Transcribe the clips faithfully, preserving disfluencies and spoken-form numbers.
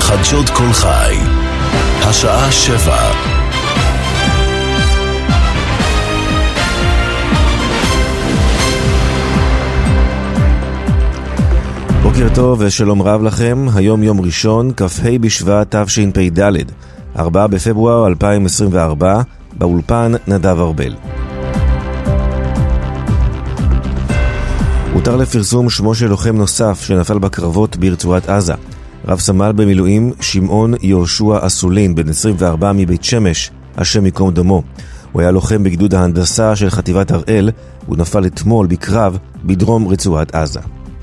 חדשות כל חי, השעה שבע. בוקר טוב ושלום רב לכם. היום יום ראשון, כ"ה בשבט תשפ"ד, ארבעה בפברואר אלפיים עשרים וארבע. באולפן נדב ארבל. הותר לפרסום שמו של לוחם נוסף שנפל בקרבות ברצועת עזה. רב סמל במילואים שמעון יהושע אסולין, בן עשרים וארבע, מבית שמש, השם יקום דמו. הוא היה לוחם בגדוד ההנדסה של חטיבת הראל. הוא נפל אתמול בקרב בדרום רצועת עזה.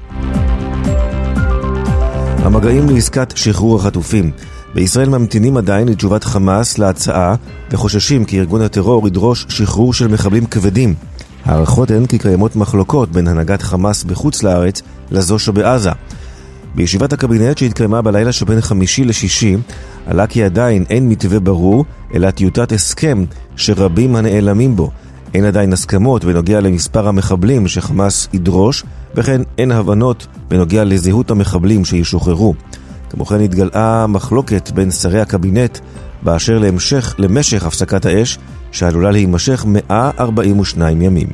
המגעים לעסקת שחרור החטופים. בישראל ממתינים עדיין לתשובת חמאס להצעה וחוששים כי ארגון הטרור ידרוש שחרור של מחבלים כבדים. הערכות הן כי קיימות מחלוקות בין הנהגת חמאס בחוץ לארץ לזו שבעזה. בישיבת הקבינט שהתקיימה בלילה שבין חמישי לשישי עלה כי עדיין אין מתווה ברור אלא טיוטת הסכם שרבים הנעלמים בו. אין עדיין הסכמות בנוגע למספר המחבלים שחמאס ידרוש, וכן אין הבנות בנוגע לזהות המחבלים שישוחררו. כמו כן התגלעה מחלוקת בין שרי הקבינט באשר להמשך, למשך הפסקת האש שעלולה להימשך מאה ארבעים ושניים ימים.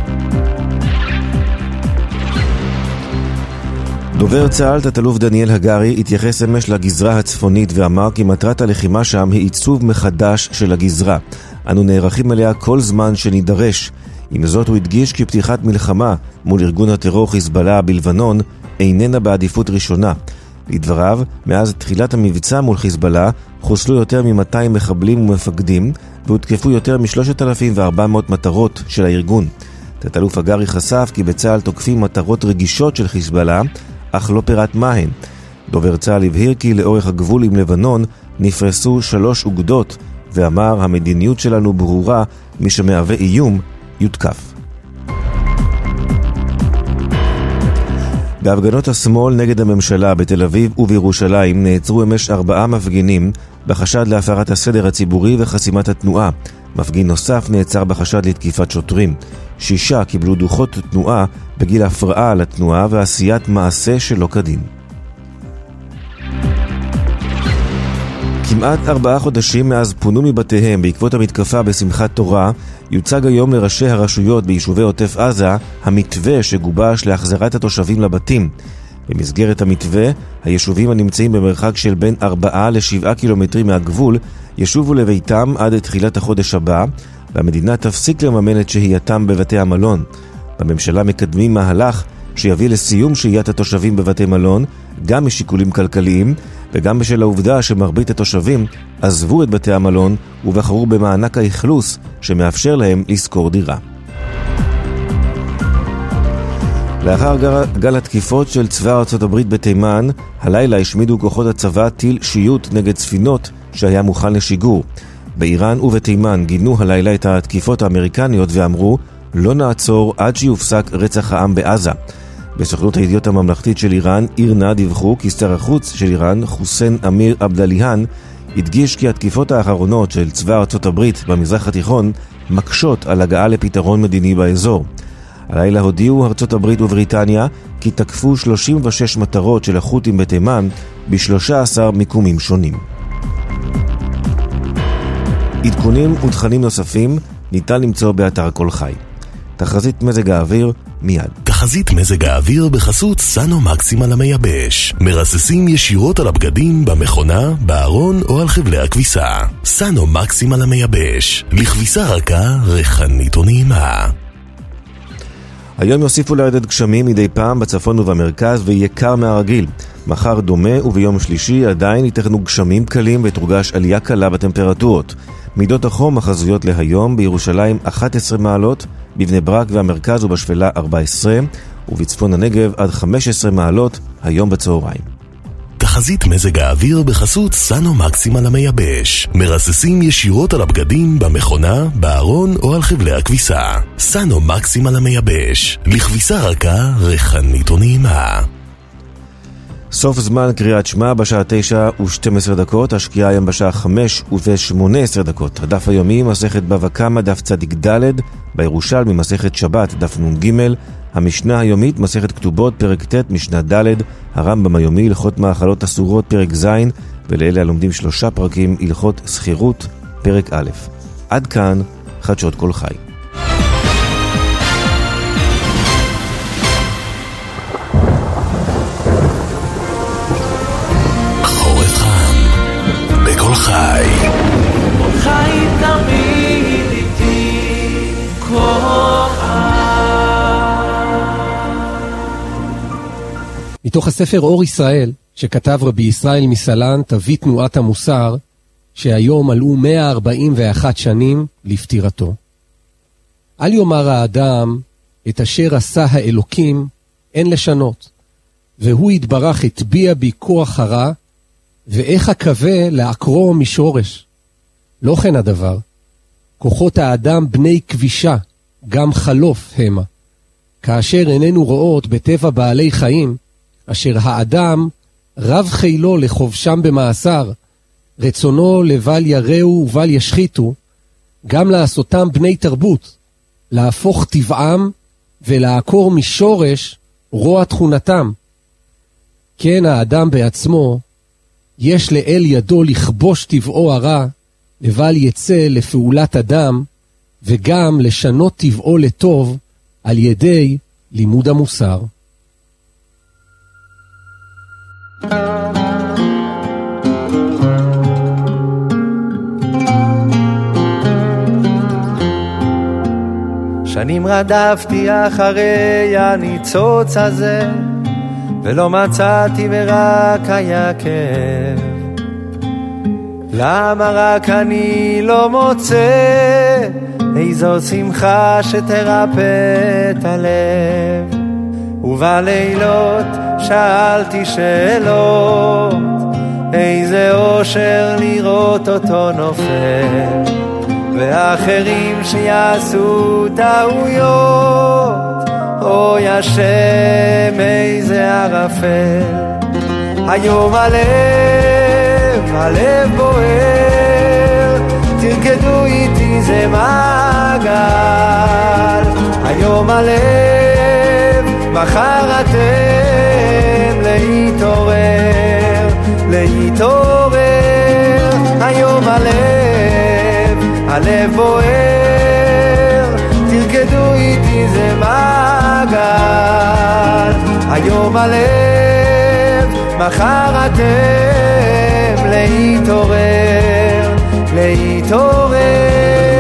דובר צה"ל תת-אלוף דניאל הגרי התייחס אמש לגזרה הצפונית ואמר כי מטרת הלחימה שם היא עיצוב מחדש של הגזרה. אנו נערכים אליה כל זמן שנידרש. עם זאת הוא הדגיש כי פתיחת מלחמה מול ארגון הטרור חיזבאללה בלבנון איננה בעדיפות ראשונה. לדבריו, מאז תחילת המבצע מול חיזבאללה חוסלו יותר מ-מאתיים מחבלים ומפקדים והותקפו יותר מ-שלושת אלפים וארבע מאות מטרות של הארגון. תת-אלוף הגרי חשף כי בצה"ל תוקפים מטרות רגישות של חיזבאללה, אך לא פירט מהן. דובר צה"ל הבהיר כי לאורך הגבול עם לבנון נפרסו שלוש אוגדות, ואמר המדיניות שלנו ברורה, מי שמהווה איום יותקף. בהפגנות השמאל נגד הממשלה בתל אביב ובירושלים נעצרו אמש ארבעה מפגינים בחשד להפרת הסדר הציבורי וחסימת התנועה. מפגין נוסף נעצר בחשד לתקיפת שוטרים. שישה קיבלו דוחות תנועה בגיל הפרעה לתנועה ועשיית מעשה שלא כדין. כמעט ארבעה חודשים מאז פונו מבתיהם בעקבות המתקפה בשמחת תורה, יוצג היום לראשי הרשויות ביישובי עוטף עזה המתווה שגובש להחזרת התושבים לבתים. במסגרת המתווה, היישובים הנמצאים במרחק של בין ארבעה לשבעה קילומטרים מהגבול ישובו לביתם עד תחילת החודש הבא, והמדינה תפסיק לממן את שהייתם בבתי המלון. בממשלה מקדמים מהלך שיביא לסיום שהיית התושבים בבתי מלון, גם משיקולים כלכליים וגם בשל העובדה שמרבית התושבים עזבו את בתי המלון ובחרו במענק האכלוס שמאפשר להם לשכור דירה. לאחר גל התקיפות של צבא ארצות הברית בתימן, הלילה השמידו כוחות הצבא טיל שיוט נגד ספינות שהיה מוכן לשיגור. באיראן ובתימן גינו הלילה את התקיפות האמריקניות ואמרו לא נעצור עד שיופסק רצח העם בעזה. בסוכנות הידיעות הממלכתית של איראן, אירנה, דיווחו כי שר החוץ של איראן, חוסיין אמיר עבדליהן, הדגיש כי התקיפות האחרונות של צבא ארצות הברית במזרח התיכון מקשות על הגעה לפתרון מדיני באזור. הלילה הודיעו ארצות הברית ובריטניה כי תקפו שלושים ושש מטרות של החות'ים בתימן ב-שלושה עשר מיקומים שונים. עדכונים ותכנים נוספים ניתן למצוא באתר כל חי. תחזית מזג האוויר מיד. תחזית מזג האוויר בחסות סאנו מקסימל המייבש. מרססים ישירות על הבגדים, במכונה, בארון או על חבלי הכביסה. סאנו מקסימל המייבש. לכביסה רכה, ריחנית ונעימה. היום יוסיפו לרדת גשמים מדי פעם בצפון ובמרכז ויהיה קר מהרגיל. מחר דומה וביום שלישי עדיין ייתכנו גשמים קלים ותורגש עלייה קלה בטמפרטורות. מידות החום החזויות להיום: בירושלים אחת עשרה מעלות, בבני ברק והמרכז ובשפלה ארבע עשרה, ובצפון הנגב עד חמש עשרה מעלות היום בצהריים. תחזית מזג האוויר בחסות סאנו מקסימל המייבש. מרססים ישירות על הבגדים, במכונה, בארון או על חבלי הכביסה. סאנו מקסימל המייבש. לכביסה רכה, ריחנית ונעימה. סוף זמן קריאת שמע בשעה תשע ושתים עשרה דקות, השקיעה היום בשעה חמש ושמונה עשרה דקות. הדף היומי מסכת בבא קמא דף צדיק ד', בירושלמי מסכת שבת דף נ' ג', המשנה היומית, מסכת כתובות, פרק ט', משנה ד', הרמב"ם היומי, הלכות מאכלות אסורות, פרק ז', ולאלה הלומדים שלושה פרקים, הלכות סחירות, פרק א'. עד כאן, חדשות כל חי. חורף חם, בכל חי. כל חי תמיד איתי, כל מתוך הספר אור ישראל, שכתב רבי ישראל מסלן, תביא תנועת המוסר, שהיום מלאו מאה ארבעים ואחת שנים לפטירתו. אל יאמר האדם, את אשר עשה האלוקים, אין לשנות, והוא יתברך הטביע בי כוח הרע, ואיך הקווה לעקרו משורש. לא כן הדבר, כוחות האדם בני כבישה, גם חלוף המה, כאשר איננו רואות בטבע בעלי חיים, אשר האדם רב חילו לחובשם במאסר, רצונו לבל יראו ובל ישחיתו, גם לעשותם בני תרבות, להפוך טבעם ולעקור משורש רוע תכונתם. כן האדם בעצמו, יש לאל ידו לכבוש טבעו הרע, לבל יצא לפעולת אדם, וגם לשנות טבעו לטוב על ידי לימוד המוסר. שנים רדפתי אחרי הניצוץ הזה, ולא מצאתי ורק היה כאב. למה רק אני לא מוצא איזו שמחה שתרפא את הלב? ובלילות שאלתי שאלות, איזה אושר לראות אותו נופל, ואחרים שיעשו טעויות, אוי השם איזה ערפל. היום הלב, הלב בוער, תרקדו איתי זה מעגל. היום הלב, מחר אתם להתעורר, להתעורר. היום הלב, הלב בוער, תרקדו איתי זה מעגל. היום הלב, מחר אתם להתעורר, להתעורר.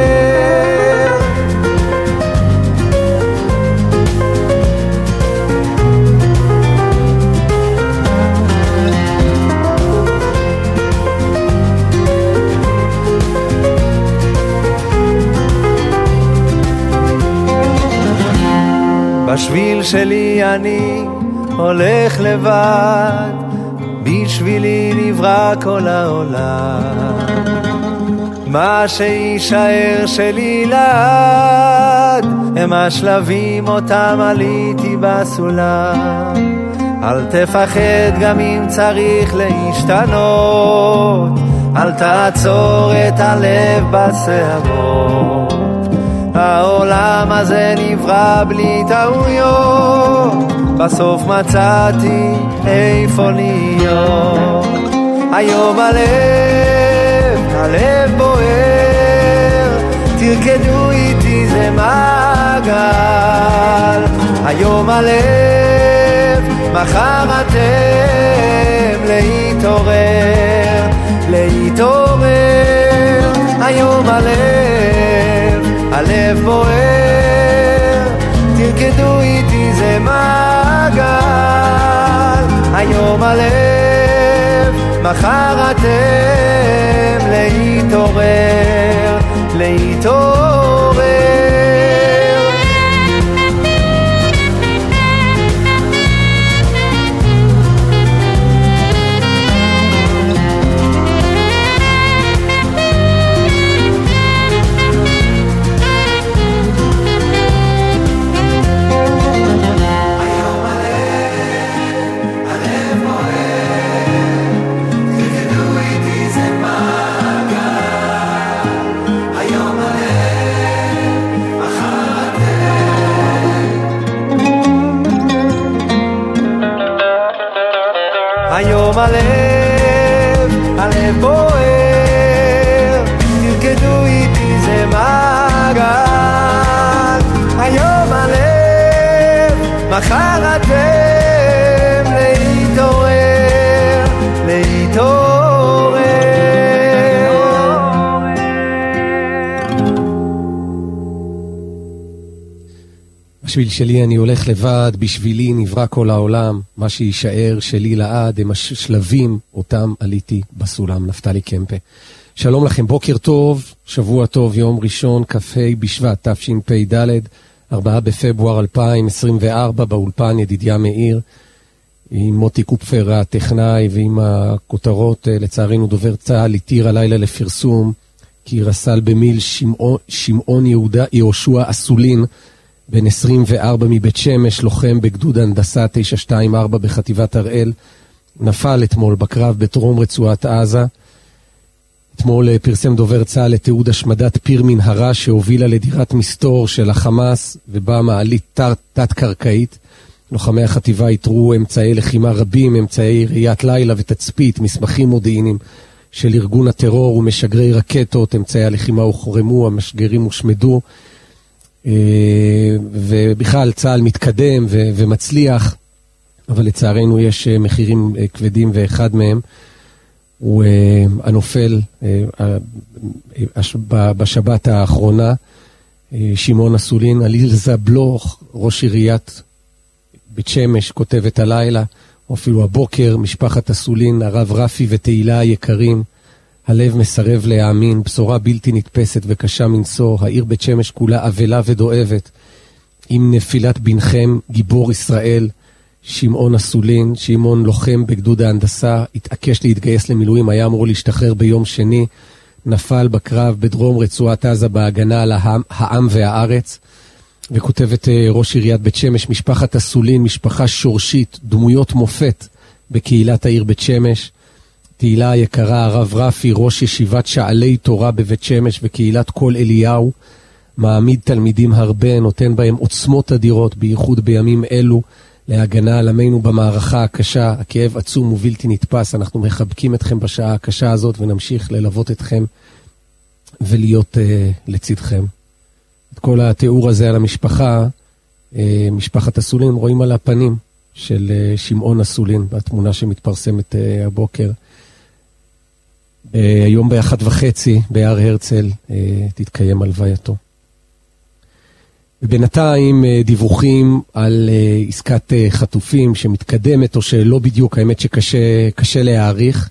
בשביל שלי אני הולך לבד, בשבילי נברא כל העולם. מה שישאר שלי לעד, הם השלבים אותם עליתי בסולם. אל תפחד גם אם צריך להשתנות, אל תעצור את הלב בסערות. העולם הזה נברא בלי טעויות, בסוף מצאתי איפה להיות. היום הלב, הלב בוער, תרקדו איתי זה מעגל. היום הלב, מחר אתם להתעורר, להתעורר. היום הלב, הלב בוער, תרקדו איתי זה מעגל. היום הלב, מחר אתם להתעורר, להתעורר. היום הלב בוער, תרקדו איתי זה מעגל. היום הלב, מחר אתם, להתעורר, להתעורר. בשביל שלי אני הולך לבד, בשבילי נברא כל העולם, מה שישאר שלי לעד הם השלבים אותם עליתי בסולם. נפתלי קמפה. שלום לכם, בוקר טוב, שבוע טוב, יום ראשון, כ"ה בשבט, תשפ"ד, ארבעה בפברואר אלפיים עשרים וארבע, באולפן ידידיה מאיר, עם מוטי קופפר הטכנאי, ועם הכותרות, לצערנו דובר צה"ל, התיר הלילה לפרסום, כי רס"ל במיל שמעון, שמעון יהודה, יהושע אסולין, בן עשרים וארבע מבית שמש, לוחם בגדוד הנדסה תשע שתיים ארבע בחטיבת הראל, נפל אתמול בקרב בדרום רצועת עזה. אתמול פרסם דובר צה"ל לתיעוד השמדת פיר מנהרה שהובילה לדירת מסתור של החמאס, ובה מעלית תת-קרקעית. לוחמי החטיבה יתרו אמצעי לחימה רבים, אמצעי ראיית לילה ותצפית, מסמכים מודיעיניים של ארגון הטרור ומשגרי רקטות, אמצעי הלחימה הוחרמו, המשגרים הושמדו, ובכלל צה"ל מתקדם ו- ומצליח, אבל לצערנו יש מחירים כבדים, ואחד מהם הוא הנופל בשבת האחרונה, שמעון אסולין. עליל זבלוך, ראש עיריית בית שמש, כותבת הלילה, או אפילו הבוקר, משפחת אסולין, הרב רפי ותהילה היקרים, הלב מסרב להאמין, בשורה בלתי נתפסת וקשה מנשוא, העיר בית שמש כולה אבלה ודואבת, עם נפילת בנכם גיבור ישראל, שמעון אסולין. שמעון לוחם בגדוד ההנדסה, התעקש להתגייס למילואים, היה אמור להשתחרר ביום שני, נפל בקרב בדרום רצועת עזה בהגנה על העם, העם והארץ. וכותבת ראש עיריית בית שמש, משפחת אסולין, משפחה שורשית, דמויות מופת בקהילת העיר בית שמש. תהילה היקרה, הרב רפי, ראש ישיבת שעלי תורה בבית שמש וקהילת כל אליהו, מעמיד תלמידים הרבה, נותן בהם עוצמות אדירות, בייחוד בימים אלו, להגנה על עמנו במערכה הקשה. הכאב עצום ובלתי נתפס, אנחנו מחבקים אתכם בשעה הקשה הזאת, ונמשיך ללוות אתכם ולהיות uh, לצדכם. את כל התיאור הזה על המשפחה, uh, משפחת אסולין, רואים על הפנים של uh, שמעון אסולין, בתמונה שמתפרסמת uh, הבוקר. היום באחת וחצי בהר הרצל תתקיים הלווייתו. ובינתיים דיווחים על עסקת חטופים שמתקדמת, או שלא בדיוק, האמת שקשה קשה להעריך.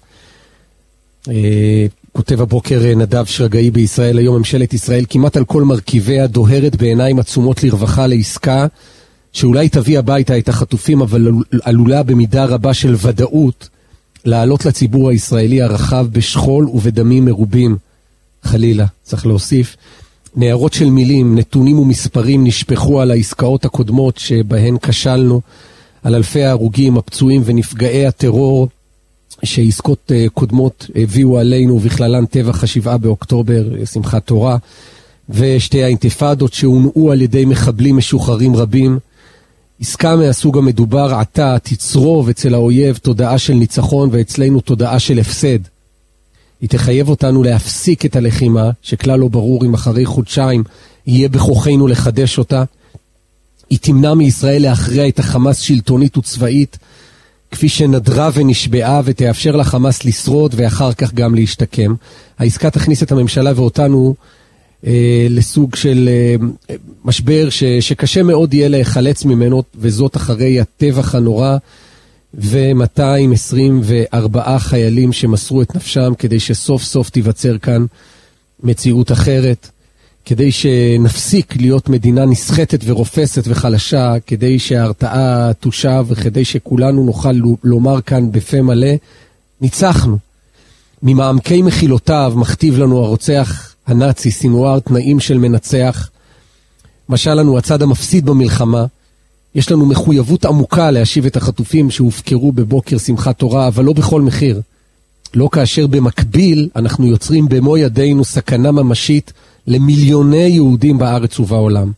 כותב הבוקר נדב שרגאי בישראל היום, ממשלת ישראל כמעט על כל מרכיביה דוהרת בעיניים עצומות לרווחה לעסקה שאולי תביא הביתה את החטופים, אבל עלולה במידה רבה של ודאות לעלות לציבור הישראלי הרחב בשכול ובדמים מרובים. חלילה, צריך להוסיף. נערות של מילים, נתונים ומספרים נשפכו על העסקאות הקודמות שבהן כשלנו, על אלפי ההרוגים, הפצועים ונפגעי הטרור שעסקות קודמות הביאו עלינו, ובכללן טבח השבעה באוקטובר, שמחת תורה, ושתי האינתיפאדות שהונעו על ידי מחבלים משוחררים רבים. עסקה מהסוג המדובר עתה תצרוב אצל האויב תודעה של ניצחון, ואצלנו תודעה של הפסד. היא תחייב אותנו להפסיק את הלחימה, שכלל לא ברור אם אחרי חודשיים יהיה בכוחנו לחדש אותה. היא תמנע מישראל להכריע את החמאס שלטונית וצבאית, כפי שנדרה ונשבעה, ותאפשר לחמאס לשרוד ואחר כך גם להשתקם. העסקה תכניס את הממשלה ואותנו אה, לסוג של אה, משבר ש, שקשה מאוד יהיה להיחלץ ממנו, וזאת אחרי הטבח הנורא, ו-מאתיים עשרים וארבעה חיילים שמסרו את נפשם כדי שסוף סוף תיווצר כאן מציאות אחרת, כדי שנפסיק להיות מדינה נסחטת ורופסת וחלשה, כדי שההרתעה תושב, וכדי שכולנו נוכל לומר כאן בפה מלא, ניצחנו. ממעמקי מחילותיו מכתיב לנו הרוצח הנאצי סינואר תנאים של מנצח. משל לנו הצד המפסיד במלחמה, יש לנו מחויבות עמוקה להשיב את החטופים שהופקרו בבוקר שמחת תורה, אבל לא בכל מחיר. לא כאשר במקביל אנחנו יוצרים במו ידינו סכנה ממשית למיליוני יהודים בארץ ובעולם.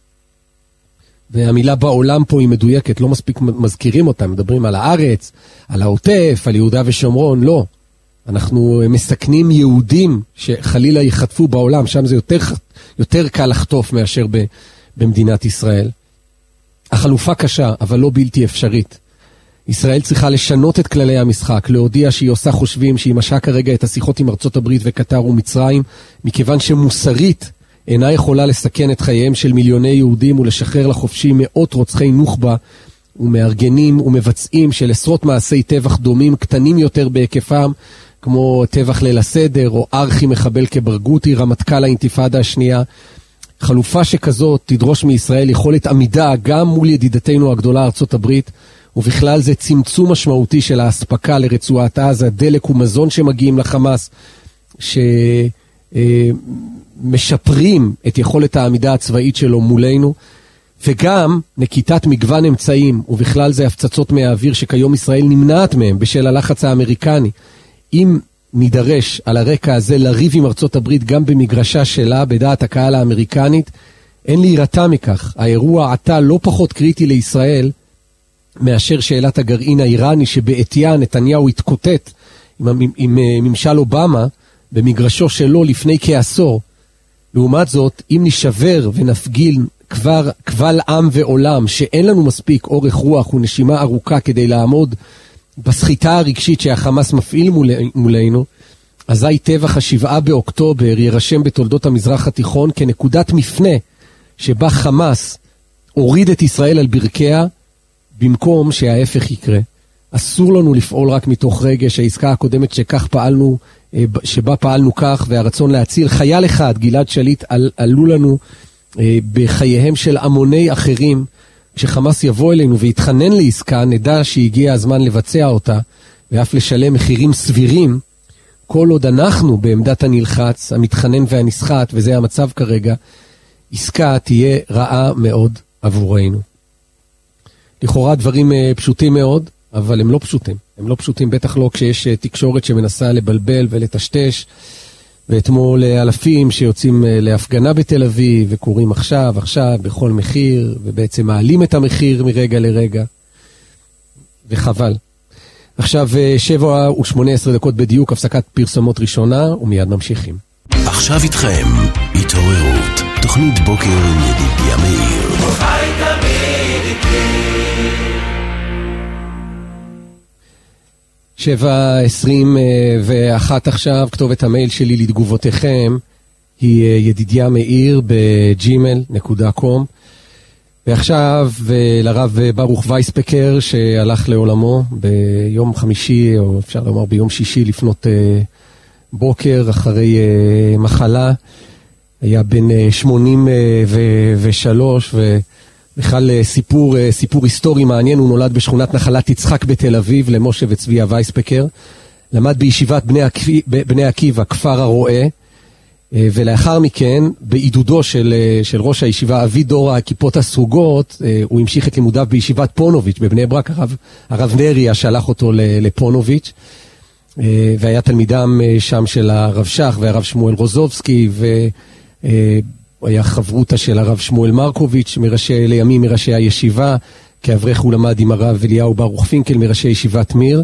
והמילה בעולם פה היא מדויקת, לא מספיק מזכירים אותה, מדברים על הארץ, על העוטף, על יהודה ושומרון, לא. אנחנו מסכנים יהודים שחלילה יחטפו בעולם, שם זה יותר, יותר קל לחטוף מאשר ב, במדינת ישראל. החלופה קשה, אבל לא בלתי אפשרית. ישראל צריכה לשנות את כללי המשחק, להודיע שהיא עושה חושבים, שהיא משעה כרגע את השיחות עם ארצות הברית וקטר ומצרים, מכיוון שמוסרית אינה יכולה לסכן את חייהם של מיליוני יהודים ולשחרר לחופשי מאות רוצחי נוח'בה ומארגנים ומבצעים של עשרות מעשי טבח דומים, קטנים יותר בהיקפם, כמו טבח ליל הסדר או ארכי מחבל כברגותי, רמטכ"ל האינתיפאדה השנייה. חלופה שכזאת תדרוש מישראל יכולת עמידה גם מול ידידתנו הגדולה ארצות הברית, ובכלל זה צמצום משמעותי של ההספקה לרצועת עזה, דלק ומזון שמגיעים לחמאס, שמשפרים את יכולת העמידה הצבאית שלו מולנו, וגם נקיטת מגוון אמצעים, ובכלל זה הפצצות מהאוויר שכיום ישראל נמנעת מהם בשל הלחץ האמריקני. אם נידרש על הרקע הזה לריב עם ארצות הברית גם במגרשה שלה, בדעת הקהל האמריקנית, אין להירתע מכך. האירוע עתה לא פחות קריטי לישראל, מאשר שאלת הגרעין האיראני, שבעתיה נתניהו התקוטט עם, עם, עם ממשל אובמה במגרשו שלו לפני כעשור. לעומת זאת, אם נשבר ונפגיל כבר קבל עם ועולם שאין לנו מספיק אורך רוח ונשימה ארוכה כדי לעמוד בסחיטה הרגשית שהחמאס מפעיל מול, מולנו, אזי טבח השבעה באוקטובר יירשם בתולדות המזרח התיכון כנקודת מפנה שבה חמאס הוריד את ישראל על ברכיה, במקום שההפך יקרה. אסור לנו לפעול רק מתוך רגש. העסקה הקודמת שכך פעלנו, שבה פעלנו כך, והרצון להציל חייל אחד, גלעד שליט, על, עלו לנו בחייהם של המוני אחרים. כשחמאס יבוא אלינו ויתחנן לעסקה, נדע שהגיע הזמן לבצע אותה, ואף לשלם מחירים סבירים, כל עוד אנחנו בעמדת הנלחץ, המתחנן והנסחט, וזה המצב כרגע, עסקה תהיה רעה מאוד עבורנו. לכאורה דברים פשוטים מאוד, אבל הם לא פשוטים. הם לא פשוטים, בטח לא כשיש תקשורת שמנסה לבלבל ולטשטש, ואתמול אלפים שיוצאים להפגנה בתל אביב, וקוראים עכשיו, עכשיו, בכל מחיר, ובעצם מעלים את המחיר מרגע לרגע, וחבל. עכשיו שבע ושמונה עשרה דקות בדיוק, הפסקת פרסומות ראשונה, ומיד ממשיכים. עכשיו איתכם, התעוררות, תוכנית בוקר עם ידידיה מאיר. חי תמיד איתי. שבע עשרים ואחת עכשיו, כתובת המייל שלי לתגובותיכם היא ידידיה מאיר בג'ימל נקודה קום. ועכשיו לרב ברוך וייספקר שהלך לעולמו ביום חמישי, או אפשר לומר ביום שישי לפנות בוקר, אחרי מחלה. היה בן שמונים ושלוש, ובכלל סיפור, סיפור היסטורי מעניין. הוא נולד בשכונת נחלת יצחק בתל אביב, למשה וצביה וייספקר. למד בישיבת בני, עקיבא, בני עקיבא, כפר הרועה, ולאחר מכן, בעידודו של, של ראש הישיבה, אבי דור הכיפות הסרוגות, הוא המשיך את לימודיו בישיבת פונוביץ' בבני ברק. הרב, הרב נריה שלח אותו לפונוביץ', והיה תלמידם שם של הרב שח והרב שמואל רוזובסקי, והיה חברותה של הרב שמואל מרקוביץ', מראשי, לימים מראשי הישיבה. כאברך הוא למד עם הרב אליהו ברוך פינקל, מראשי ישיבת מיר.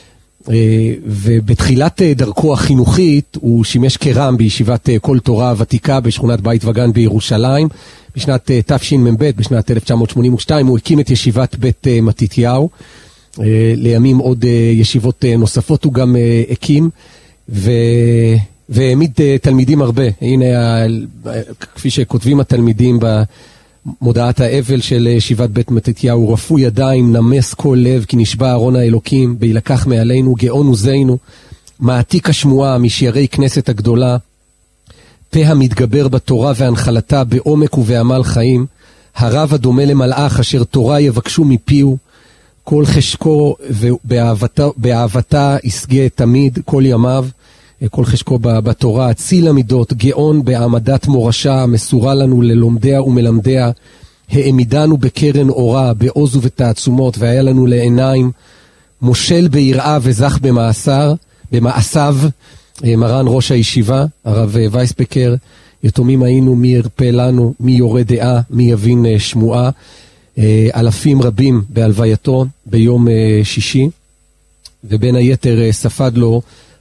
ובתחילת דרכו החינוכית הוא שימש כרם בישיבת כל תורה הוותיקה בשכונת בית וגן בירושלים. בשנת תשמ"ב, בשנת אלף תשע מאות שמונים ושתיים, הוא הקים את ישיבת בית מתתיהו. לימים עוד ישיבות נוספות הוא גם הקים, ו... והעמיד תלמידים הרבה. הנה, כפי שכותבים התלמידים במודעת האבל של ישיבת בית מתתיהו, רפו ידיים, נמס כל לב, כי נשבע ארון האלוקים, וילקח מעלינו, גאון עוזנו, מעתיק השמועה משיירי כנסת הגדולה, פה המתגבר בתורה והנחלתה, בעומק ובעמל חיים, הרב הדומה למלאך, אשר תורה יבקשו מפיהו, כל חשקו ובאהבתה, באהבתה יסגה תמיד כל ימיו, כל חשקו בתורה, הציל המידות, גאון בעמדת מורשה, מסורה לנו ללומדיה ומלמדיה, העמידנו בקרן אורה, בעוז ובתעצומות, והיה לנו לעיניים, מושל ביראה וזך במאסר, במאסב, מרן ראש הישיבה, הרב וייספקר, יתומים היינו, מי ירפא לנו, מי יורה דעה, מי יבין שמועה, אלפים רבים בהלווייתו ביום שישי, ובין היתר ספד לו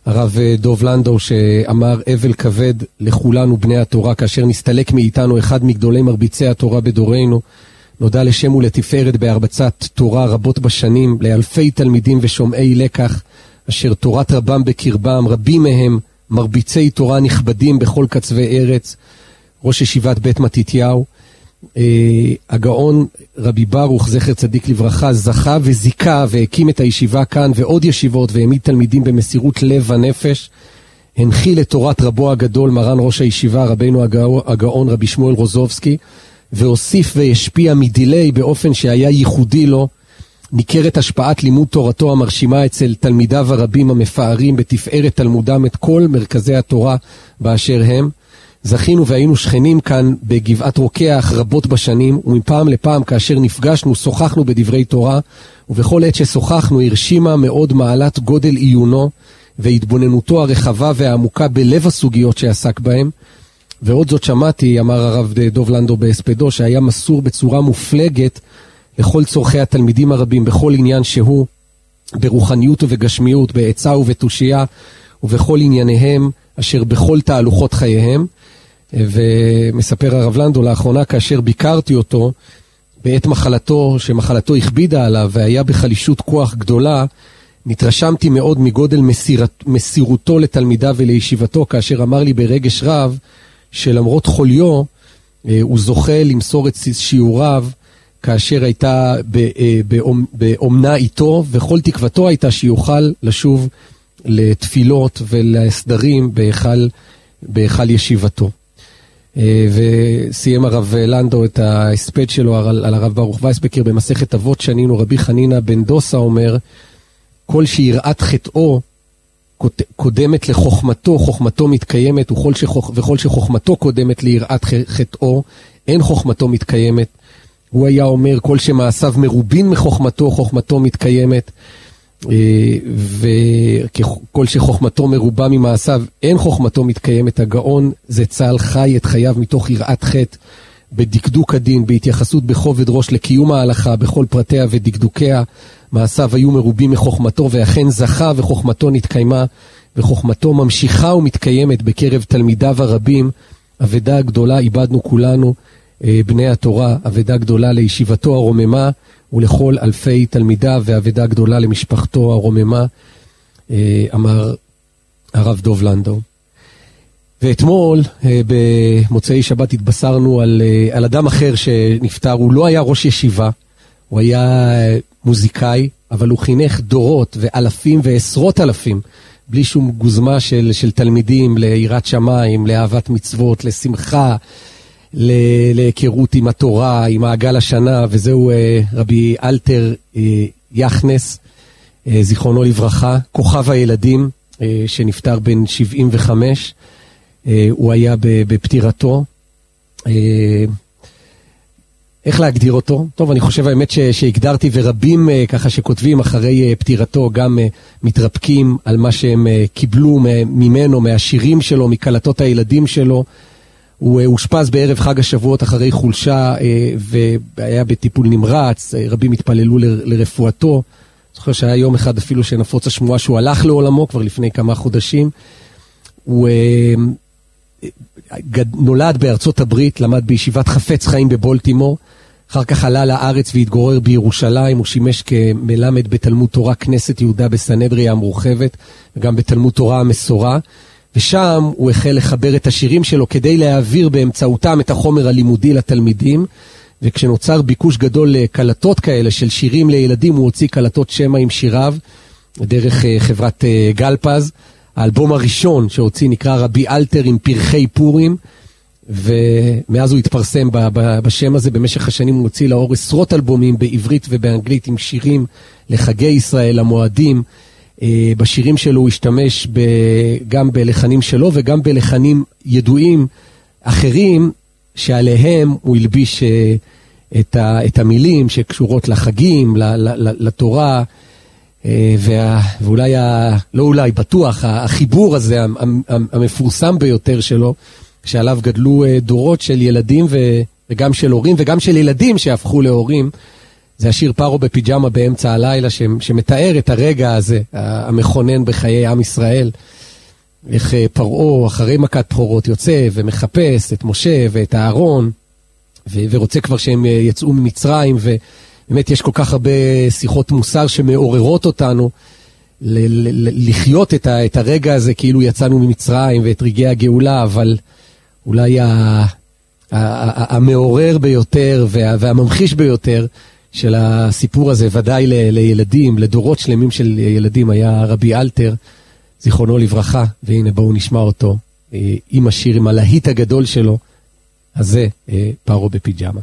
הרב דוב לנדו, שאמר אבל כבד לכולנו בני התורה, כאשר נסתלק מאיתנו אחד מגדולי מרביצי התורה בדורנו, נודע לשם ולתפארת בהרבצת תורה רבות בשנים, לאלפי תלמידים ושומעי לקח, אשר תורת רבם בקרבם, רבים מהם מרביצי תורה נכבדים בכל קצווי ארץ, ראש ישיבת בית מתתיהו, הגאון רבי ברוך זכר צדיק לברכה זכה וזיקה והקים את הישיבה כאן ועוד ישיבות והעמיד תלמידים במסירות לב ונפש, הנחיל את תורת רבו הגדול מרן ראש הישיבה רבינו הגאון רבי שמואל רוזובסקי, והוסיף והשפיע מדילי באופן שהיה ייחודי לו. ניכרת השפעת לימוד תורתו המרשימה אצל תלמידיו הרבים המפארים בתפארת תלמודם את כל מרכזי התורה באשר הם. זכינו והיינו שכנים כאן בגבעת רוקח רבות בשנים, ומפעם לפעם כאשר נפגשנו שוחחנו בדברי תורה, ובכל עת ששוחחנו הרשימה מאוד מעלת גודל עיונו והתבוננותו הרחבה והעמוקה בלב הסוגיות שעסק בהם. ועוד זאת שמעתי, אמר הרב דוב לנדו בהספדו, שהיה מסור בצורה מופלגת לכל צורכי התלמידים הרבים בכל עניין שהוא, ברוחניות ובגשמיות, בעצה ובתושייה ובכל ענייניהם אשר בכל תהלוכות חייהם. ומספר הרב לנדו לאחרונה כאשר ביקרתי אותו בעת מחלתו, שמחלתו הכבידה עליו והיה בחלישות כוח גדולה, נתרשמתי מאוד מגודל מסירת, מסירותו לתלמידיו ולישיבתו, כאשר אמר לי ברגש רב שלמרות חוליו הוא זוכה למסור את שיעוריו כאשר הייתה באומנה איתו, וכל תקוותו הייתה שיוכל לשוב לתפילות ולהסדרים בהיכל, בהיכל ישיבתו. וסיים הרב לנדו את ההספד שלו על הרב ברוך וייסבקר במסכת אבות שנינו. רבי חנינה בן דוסה אומר, כל שיראת חטאו קודמת לחוכמתו, חוכמתו מתקיימת, וכל, שחוכ... וכל שחוכמתו קודמת ליראת חטאו, אין חוכמתו מתקיימת. הוא היה אומר, כל שמעשיו מרובין מחוכמתו, חוכמתו מתקיימת, וכל שחוכמתו מרובה ממעשיו, אין חוכמתו מתקיימת. הגאון זה צהל חי את חייו מתוך יראת חטא, בדקדוק הדין, בהתייחסות בכובד ראש לקיום ההלכה, בכל פרטיה ודקדוקיה. מעשיו היו מרובים מחוכמתו, ואכן זכה וחוכמתו נתקיימה, וחוכמתו ממשיכה ומתקיימת בקרב תלמידיו הרבים. אבדה גדולה איבדנו כולנו, בני התורה, אבדה גדולה לישיבתו הרוממה, ולכל אלפי תלמידיו, ואבדה גדולה למשפחתו הרוממה, אמר הרב דוב לנדו. ואתמול, במוצאי שבת, התבשרנו על, על אדם אחר שנפטר. הוא לא היה ראש ישיבה, הוא היה מוזיקאי, אבל הוא חינך דורות ואלפים ועשרות אלפים, בלי שום גוזמה של, של תלמידים, ליראת שמיים, לאהבת מצוות, לשמחה, להיכרות עם התורה, עם מעגל השנה, וזהו רבי אלתר יחנס, זיכרונו לברכה, כוכב הילדים, שנפטר בן שבעים וחמש. הוא היה בפטירתו. איך להגדיר אותו? טוב, אני חושב האמת ש, שהגדרתי, ורבים ככה שכותבים אחרי פטירתו גם מתרפקים על מה שהם קיבלו ממנו, מהשירים שלו, מקלטות הילדים שלו. הוא הושפז בערב חג השבועות אחרי חולשה, והיה בטיפול נמרץ, רבים התפללו לרפואתו. זוכר שהיה יום אחד אפילו שנפוץ השמועה שהוא הלך לעולמו, כבר לפני כמה חודשים. הוא נולד בארצות הברית, למד בישיבת חפץ חיים בבולטימור, אחר כך עלה לארץ והתגורר בירושלים. הוא שימש כמלמד בתלמוד תורה כנסת יהודה בסנהדריה המורחבת, וגם בתלמוד תורה המסורה, ושם הוא החל לחבר את השירים שלו כדי להעביר באמצעותם את החומר הלימודי לתלמידים. וכשנוצר ביקוש גדול לקלטות כאלה של שירים לילדים, הוא הוציא קלטות שמה עם שיריו דרך חברת גלפז. האלבום הראשון שהוציא נקרא רבי אלתר עם פרחי פורים, ומאז הוא התפרסם בשם הזה. במשך השנים הוא הוציא לאור עשרות אלבומים בעברית ובאנגלית עם שירים לחגי ישראל, המועדים. בשירים שלו הוא השתמש גם בלחנים שלו וגם בלחנים ידועים אחרים, שעליהם הוא הלביש את, ה, את המילים שקשורות לחגים, לתורה, וה, ואולי, ה, לא אולי, בטוח, החיבור הזה המפורסם ביותר שלו, שעליו גדלו דורות של ילדים וגם של הורים וגם של ילדים שהפכו להורים, זה השיר פרו בפיג'מה באמצע הלילה, ש, שמתאר את הרגע הזה, המכונן בחיי עם ישראל. איך פרעה אחרי מכת בכורות יוצא ומחפש את משה ואת הארון, ו, ורוצה כבר שהם יצאו ממצרים, ובאמת יש כל כך הרבה שיחות מוסר שמעוררות אותנו, ל- ל- לחיות את, ה- את הרגע הזה כאילו יצאנו ממצרים ואת רגעי הגאולה, אבל אולי ה- ה- ה- המעורר ביותר וה- והממחיש ביותר של הסיפור הזה, ודאי ל- לילדים, לדורות שלמים של ילדים, היה רבי אלתר, זיכרונו לברכה, והנה בואו נשמע אותו עם השיר, עם הלהיט הגדול שלו, הזה, פרו בפיג'מה.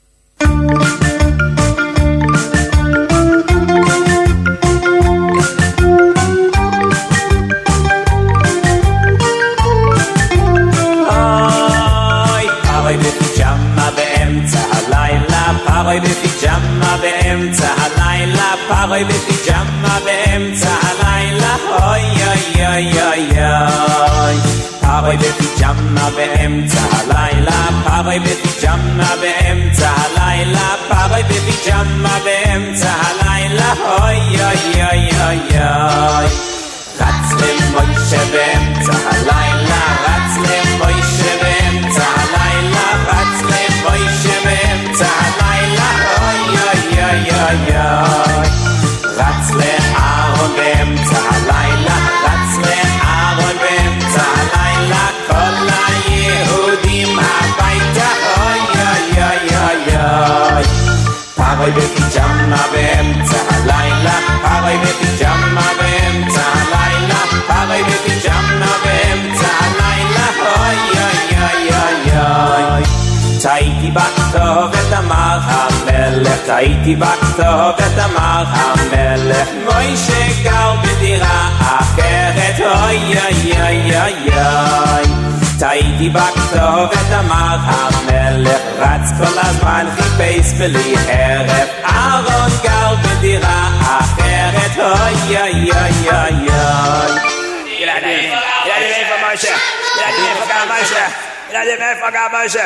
פרוי בפיג'מה באמצע הלילה, פרוי בפיג'מה באמצע הלילה, אוי אוי אוי אוי אוי. פרוי בפיג'מה באמצע הלילה, פרוי בפיג'מה באמצע הלילה, פרוי בפיג'מה באמצע הלילה, אוי אוי אוי אוי אוי. רץ למוישה באמצע הלילה, רץ למוישה באמצע הלילה, רץ למוישה באמצע הלילה, אוי אוי אוי אוי אוי. רץ לארון באמצע הלילה, רץ לארון באמצע הלילה, כל היהודים הביתה, אוי אוי אוי אוי אוי. פרוי בפיג'מה באמצע הלילה, פרוי בפיג'מה באמצע הלילה, פרוי בפיג'מה באמצע הלילה, אוי אוי אוי אוי אוי. תהיתי בכתובת אמר המלך, תהיתי בכתובת אמר המלך, מוישה גר בדירה אחרת, אוי אוי אוי אוי אוי. תהיתי בכתובת אמר המלך, רץ כל הזמן חיפש בלי הרף, אהרון גר בדירה אחרת, אוי אוי אוי אוי אוי. ילדים, ילדים איפה מוישה? ילדים איפה גר מוישה? ילדים איפה גר מוישה?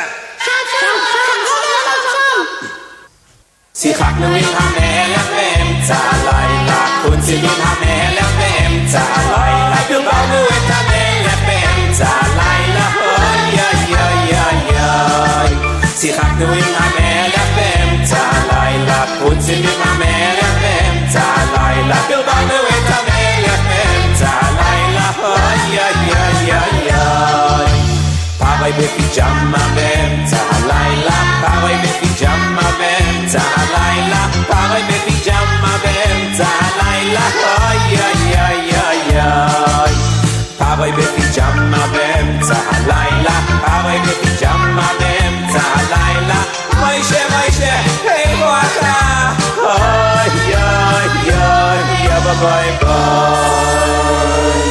שיחקנו עם המלך באמצע הלילה, קונצים עם המלך באמצע הלילה, דברנו את המלך באמצע הלילה, אוי אוי אוי אוי אוי. שיחקנו עם המלך באמצע הלילה, קונצים עם המלך באמצע הלילה, דברנו את המלך באמצע הלילה, אוי אוי אוי אוי אוי. פרוי בפיג'מה באמצע הלילה, פרוי בפיג'מה באמצע הלילה, פרוי בפיג'מה באמצע הלילה, אוי אוי אוי אוי אוי. פרוי בפיג'מה באמצע הלילה, פרוי בפיג'מה באמצע הלילה, מוישה מוישה איפה אתה? אוי אוי אוי אוי ביי ביי.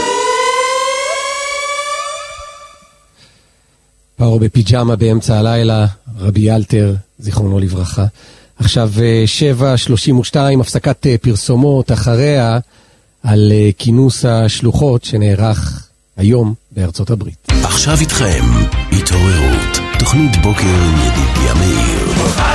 פרו בפיג'מה באמצע הלילה, רבי אלתר, זיכרונו לברכה. עכשיו שבע שלושים ושתיים, הפסקת פרסומות, אחריה על כינוס השלוחות שנערך היום בארצות הברית. עכשיו איתכם, התעוררות, תוכנית בוקר עם ידידיה מאיר.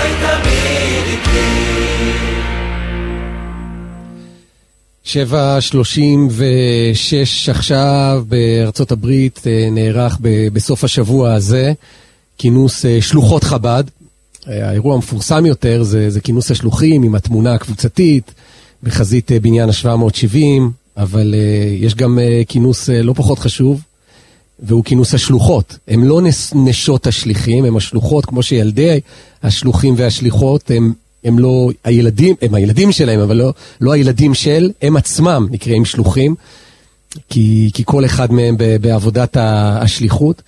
שבע שלושים ושש עכשיו בארצות הברית נערך בסוף השבוע הזה כינוס שלוחות חב"ד. האירוע המפורסם יותר זה, זה כינוס השלוחים עם התמונה הקבוצתית בחזית בניין ה-שבע מאות שבעים, אבל יש גם כינוס לא פחות חשוב, והוא כינוס השלוחות. הם לא נשות השליחים, הם השלוחות, כמו שילדי השלוחים והשליחות הם הם לא הילדים, הם הילדים שלהם, אבל לא, לא הילדים של, הם עצמם נקראים שלוחים, כי, כי כל אחד מהם בעבודת השליחות.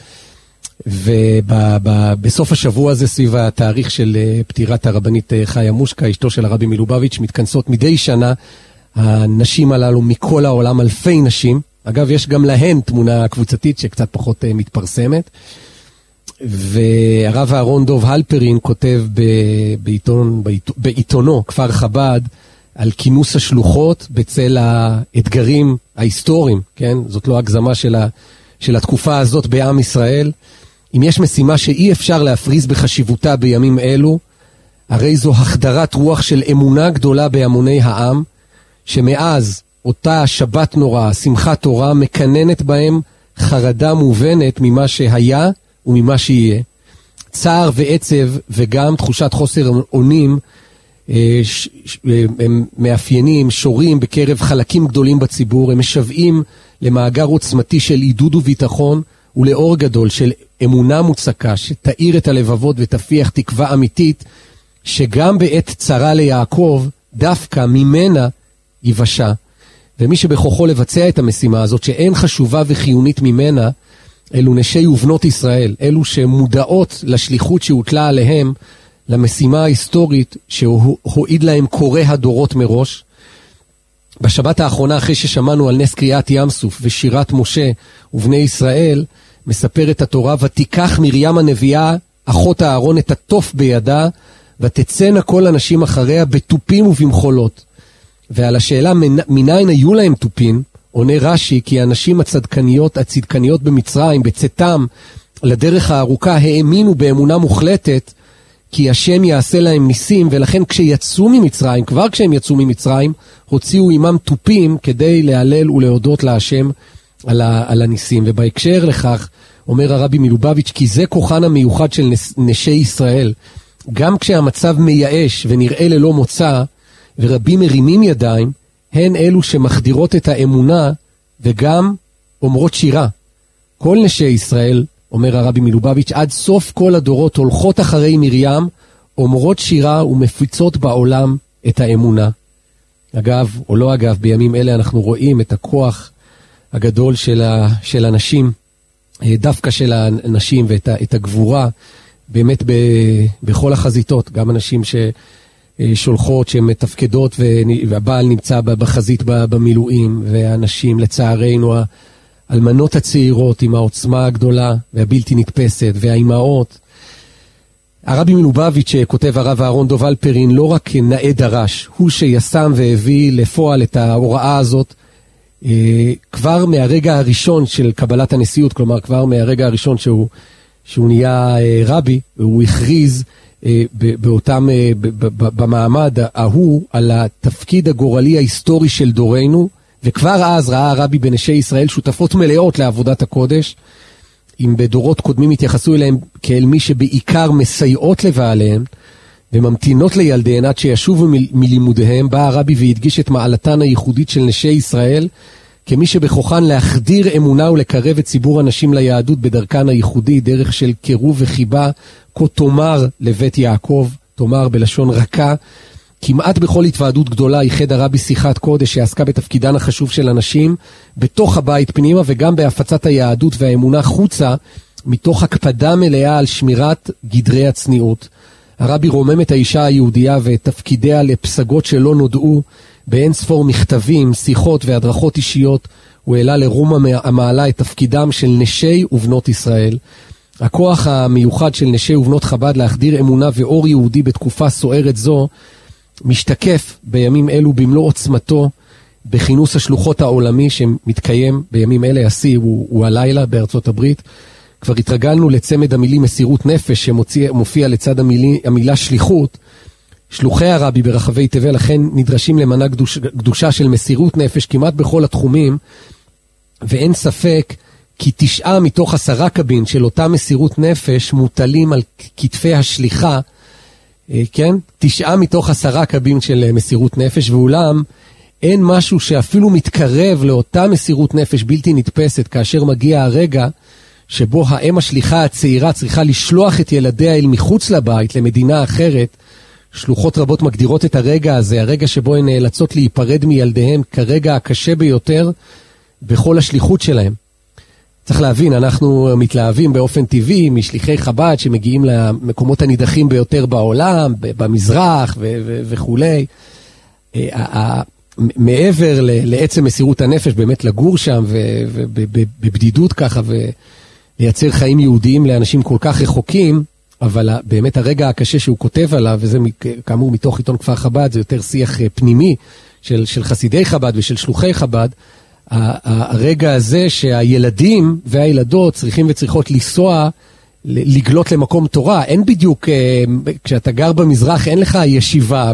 ובסוף השבוע הזה, סביב התאריך של פטירת הרבנית חיה מושקה, אשתו של הרבי מלובביץ', מתכנסות מדי שנה הנשים הללו מכל העולם, אלפי נשים. אגב, יש גם להן תמונה קבוצתית שקצת פחות מתפרסמת. והרב אהרון דוב הלפרין כותב בעיתון, בעיתונו כפר חב"ד על כינוס השלוחות בצל האתגרים ההיסטוריים, כן? זאת לא הגזמה של, ה, של התקופה הזאת בעם ישראל. אם יש משימה שאי אפשר להפריז בחשיבותה בימים אלו, הרי זו החדרת רוח של אמונה גדולה בהמוני העם, שמאז אותה שבת נוראה, שמחת תורה, מקננת בהם חרדה מובנת ממה שהיה וממה שיהיה. צער ועצב וגם תחושת חוסר אונים הם מאפיינים, שורים בקרב חלקים גדולים בציבור, הם משוועים למאגר עוצמתי של עידוד וביטחון ולאור גדול של אמונה מוצקה שתאיר את הלבבות ותפיח תקווה אמיתית שגם בעת צרה ליעקב דווקא ממנה יבשה. ומי שבכוחו לבצע את המשימה הזאת שאין חשובה וחיונית ממנה אלו נשי ובנות ישראל, אלו שמודעות לשליחות שהוטלה עליהם, למשימה ההיסטורית שהועיד להם קורא הדורות מראש. בשבת האחרונה אחרי ששמענו על נס קריאת ים סוף ושירת משה ובני ישראל, מספרת התורה, ותיקח מרים הנביאה אחות הארון את התוף בידה, ותצאנה כל הנשים אחריה בתופים ובמחולות. ועל השאלה מניין היו להם תופים, עונה רש"י כי הנשים הצדקניות, הצדקניות במצרים, בצאתם לדרך הארוכה, האמינו באמונה מוחלטת, כי השם יעשה להם ניסים, ולכן כשיצאו ממצרים, כבר כשהם יצאו ממצרים, הוציאו עמם תופים כדי להלל ולהודות להשם על, ה, על הניסים. ובהקשר לכך, אומר הרבי מלובביץ', כי זה כוחן המיוחד של נש, נשי ישראל. גם כשהמצב מייאש ונראה ללא מוצא, ורבים מרימים ידיים, הן אלו שמחדירות את האמונה וגם אומרות שירה. כל נשי ישראל, אומר הרבי מלובביץ', עד סוף כל הדורות הולכות אחרי מרים, אומרות שירה ומפיצות בעולם את האמונה. אגב, או לא אגב, בימים אלה אנחנו רואים את הכוח הגדול של, ה, של הנשים, דווקא של הנשים ואת ה, את הגבורה, באמת ב, בכל החזיתות, גם אנשים ש... שולחות שהן מתפקדות והבעל נמצא בחזית במילואים, והאנשים לצערנו האלמנות הצעירות עם העוצמה הגדולה והבלתי נתפסת והאימהות. הרבי מלובביץ' כותב הרב אהרון דוב אלפרין לא רק נאה דרש, הוא שישם והביא לפועל את ההוראה הזאת כבר מהרגע הראשון של קבלת הנשיאות, כלומר כבר מהרגע הראשון שהוא, שהוא נהיה רבי, והוא הכריז באותם, במעמד ההוא על התפקיד הגורלי ההיסטורי של דורנו, וכבר אז ראה הרבי בנשי ישראל שותפות מלאות לעבודת הקודש, אם בדורות קודמים התייחסו אליהם כאל מי שבעיקר מסייעות לבעליהם, וממתינות לילדיהן עד שישובו מלימודיהם, בא הרבי והדגיש את מעלתן הייחודית של נשי ישראל, כמי שבכוחן להחדיר אמונה ולקרב את ציבור הנשים ליהדות בדרכן הייחודי, דרך של קירוב וחיבה, כה תאמר לבית יעקב, תאמר בלשון רכה. כמעט בכל התוועדות גדולה ייחד הרבי שיחת קודש שעסקה בתפקידן החשוב של הנשים, בתוך הבית פנימה וגם בהפצת היהדות והאמונה חוצה, מתוך הקפדה מלאה על שמירת גדרי הצניעות. הרבי רומם את האישה היהודייה ואת תפקידיה לפסגות שלא נודעו, באין ספור מכתבים, שיחות והדרכות אישיות, הוא העלה לרום המעלה את תפקידם של נשי ובנות ישראל. הכוח המיוחד של נשי ובנות חב"ד להחדיר אמונה ואור יהודי בתקופה סוערת זו, משתקף בימים אלו במלוא עוצמתו, בכינוס השלוחות העולמי שמתקיים בימים אלה, השיא הוא, הוא הלילה בארצות הברית. כבר התרגלנו לצמד המילים מסירות נפש שמופיע לצד המילה, המילה שליחות. שלוחי הרבי ברחבי תבל לכן נדרשים למנה קדוש, קדושה של מסירות נפש כמעט בכל התחומים, ואין ספק כי תשעה מתוך עשרה קבין של אותה מסירות נפש מוטלים על כתפי השליחה, כן? תשעה מתוך עשרה קבין של מסירות נפש, ואולם אין משהו שאפילו מתקרב לאותה מסירות נפש בלתי נתפסת כאשר מגיע הרגע שבו האם השליחה הצעירה צריכה לשלוח את ילדיה אל מחוץ לבית למדינה אחרת. שלוחות רבות מגדירות את הרגע הזה, הרגע שבו הן נאלצות להיפרד מילדיהם כרגע הקשה ביותר בכל השליחות שלהם. צריך להבין, אנחנו מתלהבים באופן טבעי משליחי חב"ד שמגיעים למקומות הנידחים ביותר בעולם, במזרח וכו'. מעבר לעצם מסירות הנפש, באמת לגור שם ובבדידות ככה ולייצר חיים יהודיים לאנשים כל כך רחוקים, אבל באמת הרגע הקשה שהוא כותב עליו, וזה כאמור מתוך עיתון כפר חב"ד, זה יותר שיח פנימי של, של חסידי חב"ד ושל שלוחי חב"ד, הרגע הזה שהילדים והילדות צריכים וצריכות לנסוע לגלות למקום תורה. אין בדיוק, כשאתה גר במזרח, אין לך ישיבה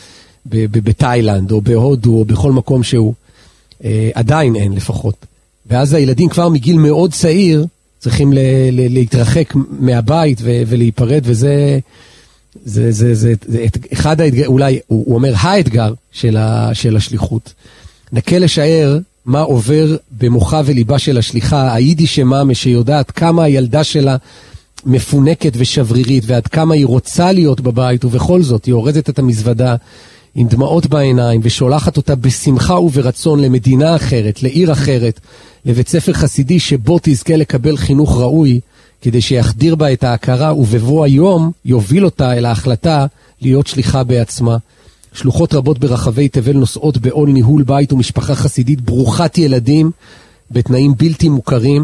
בתאילנד או בהודו או בכל מקום שהוא. עדיין אין לפחות. ואז הילדים כבר מגיל מאוד צעיר צריכים להתרחק מהבית ולהיפרד, וזה זה, זה, זה, זה אחד האתגר, אולי הוא אומר האתגר של, ה, של השליחות. נקה לשער מה עובר במוחה וליבה של השליחה, היידיש מאמה שיודעת כמה הילדה שלה מפונקת ושברירית, ועד כמה היא רוצה להיות בבית, ובכל זאת היא אורזת את המזוודה עם דמעות בעיניים, ושולחת אותה בשמחה וברצון למדינה אחרת, לעיר אחרת, לבית ספר חסידי שבו תזכה לקבל חינוך ראוי, כדי שיחדיר בה את ההכרה, ובבוא היום יוביל אותה אל ההחלטה להיות שליחה בעצמה. שלוחות רבות ברחבי תבל נוסעות בעול ניהול בית ומשפחה חסידית ברוכת ילדים, בתנאים בלתי מוכרים,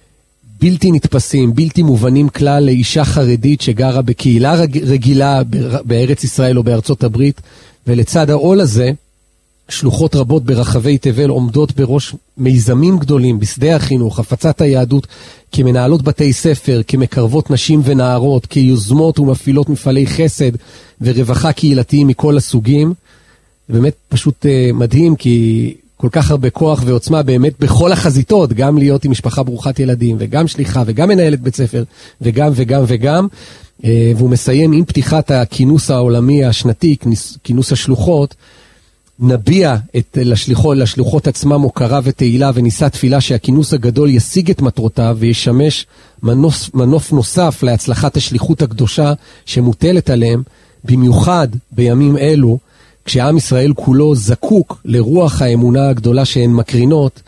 בלתי נתפסים, בלתי מובנים כלל לאישה חרדית שגרה בקהילה רגילה בארץ ישראל או בארצות הברית, ולצד העול הזה, שלוחות רבות ברחבי תבל עומדות בראש מיזמים גדולים בשדה החינוך, הפצת היהדות, כמנהלות בתי ספר, כמקרבות נשים ונערות, כיוזמות ומפעילות מפעלי חסד ורווחה קהילתיים מכל הסוגים. זה באמת פשוט uh, מדהים, כי כל כך הרבה כוח ועוצמה באמת בכל החזיתות, גם להיות עם משפחה ברוכת ילדים, וגם שליחה, וגם מנהלת בית ספר, וגם וגם וגם. Uh, והוא מסיים עם פתיחת הכינוס העולמי השנתי, כינוס, כינוס השלוחות, נביע את לשליחות, לשלוחות עצמם הוקרה ותהילה, וניסה תפילה שהכינוס הגדול ישיג את מטרותיו וישמש מנוף, מנוף נוסף להצלחת השליחות הקדושה שמוטלת עליהם, במיוחד בימים אלו, כשעם ישראל כולו זקוק לרוח האמונה הגדולה שהן מקרינות.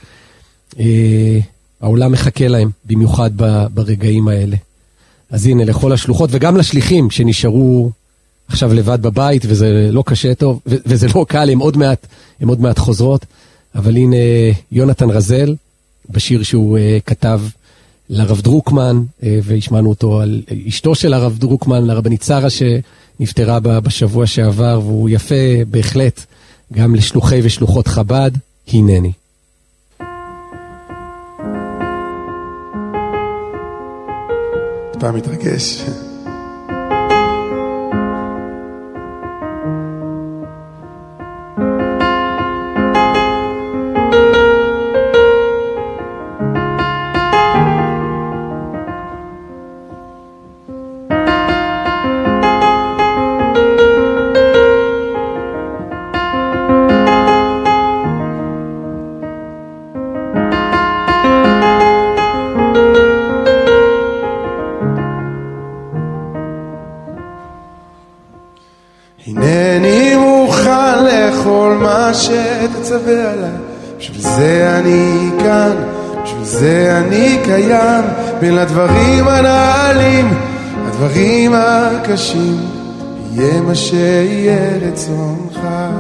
אה, העולם מחכה להם, במיוחד ברגעים האלה. אז הנה, לכל השלוחות וגם לשליחים שנשארו עכשיו לבד בבית, וזה לא קשה טוב, וזה לא קל, הם עוד מעט, הם עוד מעט חוזרות, אבל הנה יונתן רזל, בשיר שהוא uh, כתב לרב דרוקמן, uh, והשמענו אותו על אשתו של הרב דרוקמן, לרבנית שרה שנפטרה בשבוע שעבר, והוא יפה בהחלט גם לשלוחי ושלוחות חב"ד, הנני. פעם מתרגש. הנני מוכן לכל מה שתצווה עליי, בשביל זה אני כאן, בשביל זה אני קיים, בין הדברים הנעלים, הדברים הקשים, יהיה מה שיהיה רצונך.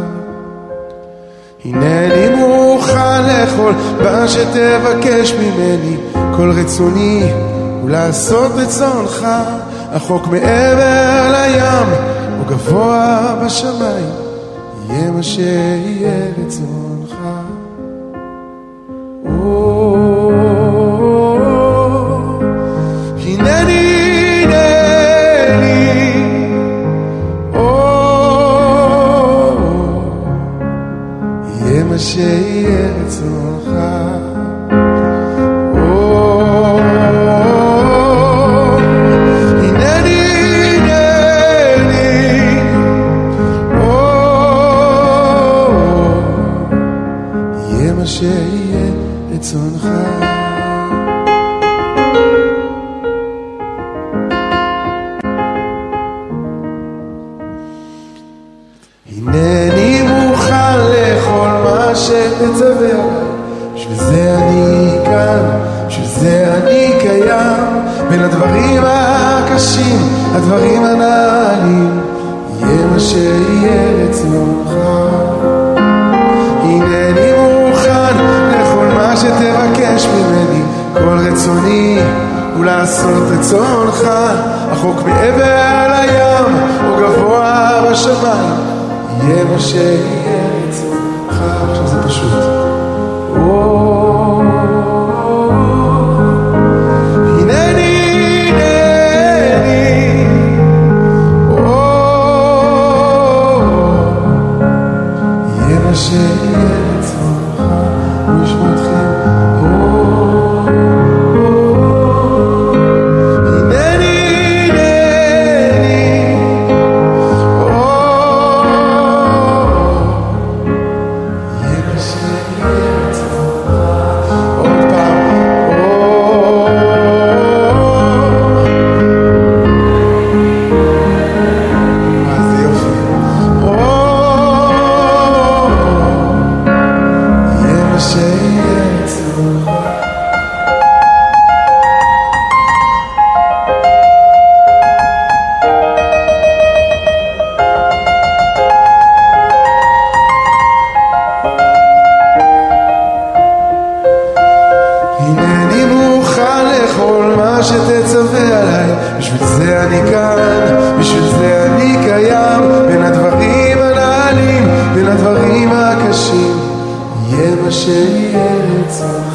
הנני מוכן לכל מה שתבקש ממני, כל רצוני הוא לעשות רצונך, החוק מעבר לים הוא גבוה בשמיים, יהיה מה שיהיה רצונך. הנני הנני יהיה מה שיהיה רצונך. שיהיה רצונך. הנני מוכן לכל מה שתצווה עליי, בשביל זה אני כאן, בשביל זה אני קיים, בין הדברים הקשים, הדברים הנעלים, יהיה מה שיהיה רצונך. הנני מוכן לכל מה שתבקש ממני, כל רצוני הוא לעשות רצונך, החוק מעבר לים הוא גבוה בשמיים, יהיה מה שיהיה רצונך. עכשיו זה פשוט. הנני הנני מה שתצווה עליי, בשביל זה אני כאן, בשביל זה אני קיים, בין הדברים הנעלים, בין הדברים הקשים, יהיה מה שיהיה רצונך.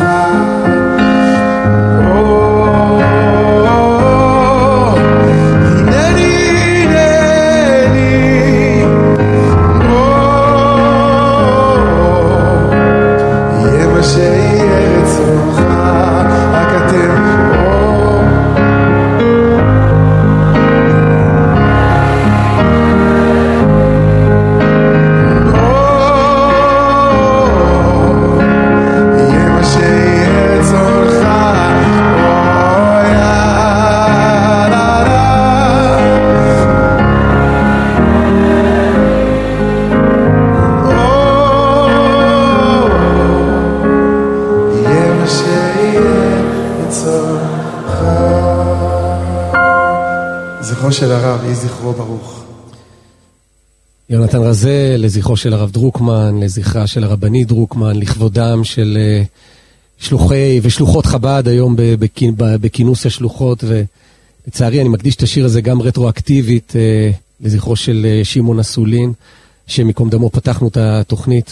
של הרב, יהי זכרו ברוך. יונתן רזה, לזכרו של הרב דרוקמן, לזכרה של הרבנית דרוקמן, לכבודם של שלוחי ושלוחות חב"ד היום בכינוס השלוחות, ולצערי אני מקדיש את השיר הזה גם רטרואקטיבית לזכרו של שמעון אסולין, שמקום דמו פתחנו את התוכנית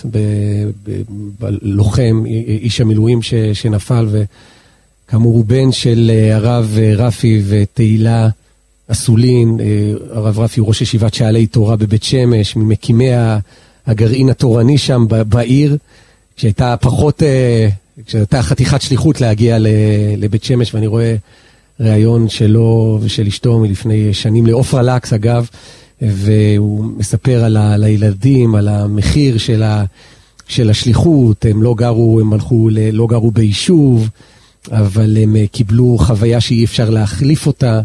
בלוחם, איש המילואים שנפל, וכאמור הוא בן של הרב רפי ותהילה אסולין. הרב רפי הוא ראש ישיבת שעלי תורה בבית שמש, ממקימי הגרעין התורני שם בעיר, כשהייתה פחות, כשהייתה חתיכת שליחות להגיע לבית שמש, ואני רואה ראיון שלו ושל אשתו מלפני שנים לאופרה לקס אגב, והוא מספר על, ה, על הילדים, על המחיר של, ה, של השליחות. הם לא גרו, הם הלכו, לא גרו ביישוב, אבל הם קיבלו חוויה שאי אפשר להחליף אותה,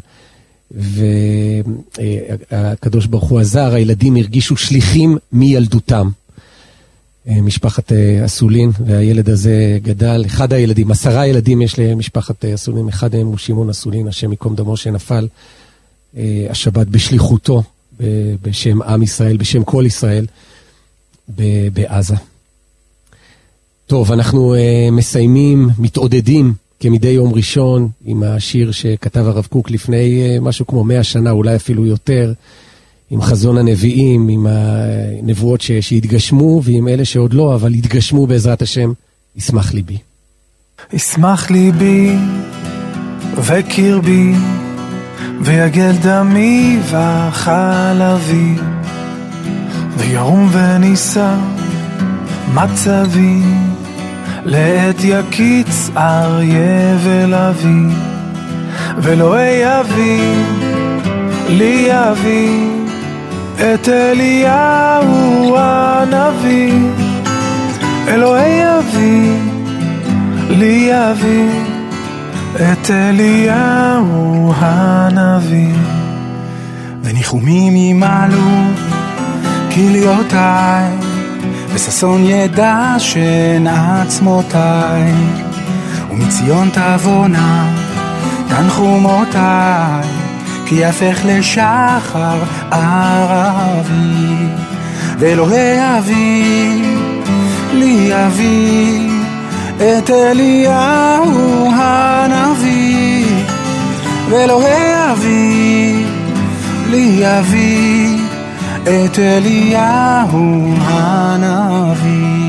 והקדוש ברוך הוא עזר, הילדים הרגישו שליחים מילדותם. משפחת אסולין, והילד הזה גדל, אחד הילדים, עשרה ילדים יש למשפחת אסולין, אחד מהם הוא שמעון אסולין, השם יקום דמו, שנפל השבת בשליחותו, בשם עם ישראל, בשם כל ישראל, בעזה. טוב, אנחנו מסיימים, מתעודדים, כמדי יום ראשון, עם השיר שכתב הרב קוק לפני משהו כמו מאה שנה, אולי אפילו יותר, עם חזון הנביאים, עם הנבואות ש... שהתגשמו, ועם אלה שעוד לא, אבל התגשמו בעזרת השם, ישמח ליבי. ישמח ליבי וקרבי, ויגל דמי וחלבי, וירום וניסה מצבי, לעת יקיץ אריה ולוי, ולא יביא לי יביא את אליהו הנביא, אלוהי יביא לי יביא את אליהו הנביא. וניחומים ימלו כליותיי, וששון ידע שן עצמותיי, ומציון תבונה תנחומותיי, כי יפך לשחר ערבי. ואלוהי אבי לי אבי את אליהו הנביא, ואלוהי אבי לי אבי את אליהו הנביא.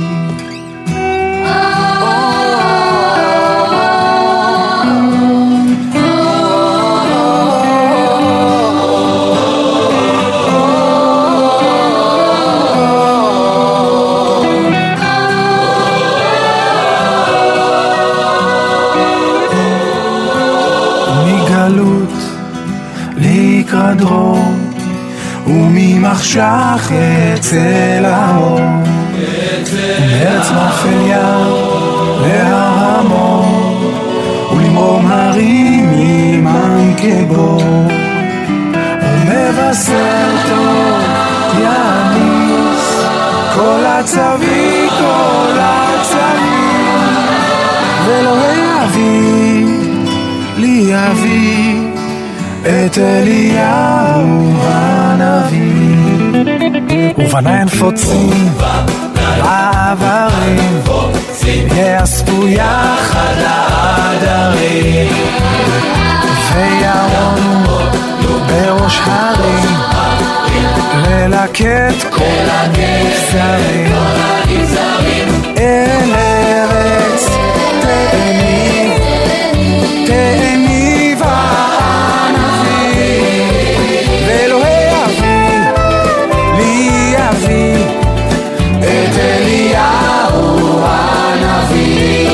דרור וממחשך אצל האור, מארץ מפליה להר המור, ולמרום הרים עמם כבור, ומבשר טוב יעניס כל הצבי כל הצבי, ולא יביא לי יביא את אליהו הנביא. ובניי נפוצים בעברים, יאספו יחד העדרים, וירונו בראש הרים ללקט כל הנבזרים אל ארץ תאני תאני וענבי ואלוהי אבי לי אבי את אליהו הנביא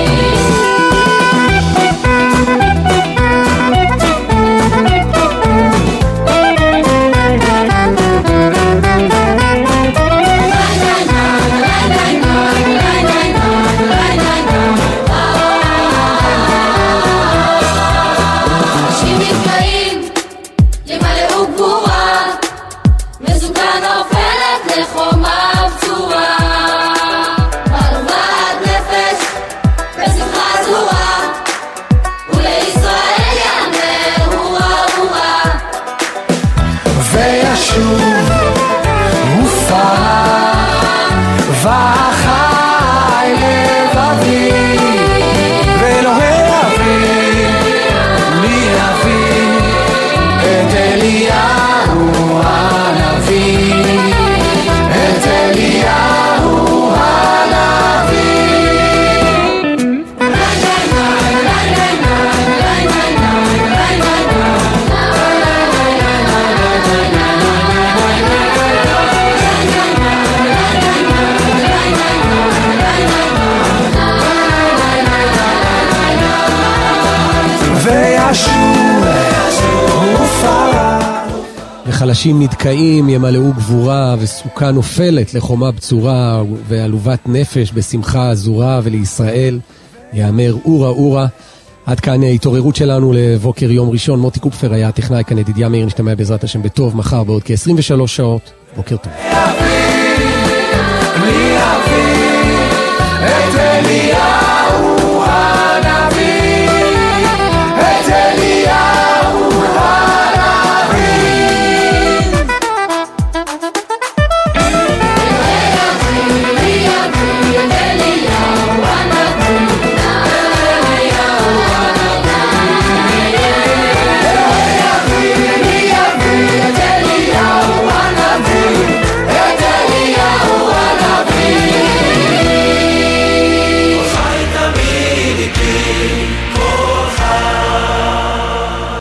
חלשים נדכאים ימלאו גבורה וסוכה נופלת לחומה בצורה ועלובת נפש בשמחה עזורה ולישראל יאמר אורה אורה. עד כאן ההתעוררות שלנו לבוקר יום ראשון. מוטי קופפר היה הטכנאי, כאן ידידיה מאיר, נשתמע בעזרת השם בטוב מחר בעוד כ-עשרים ושלוש שעות. בוקר טוב. מי אבי, מי אבי, את אלי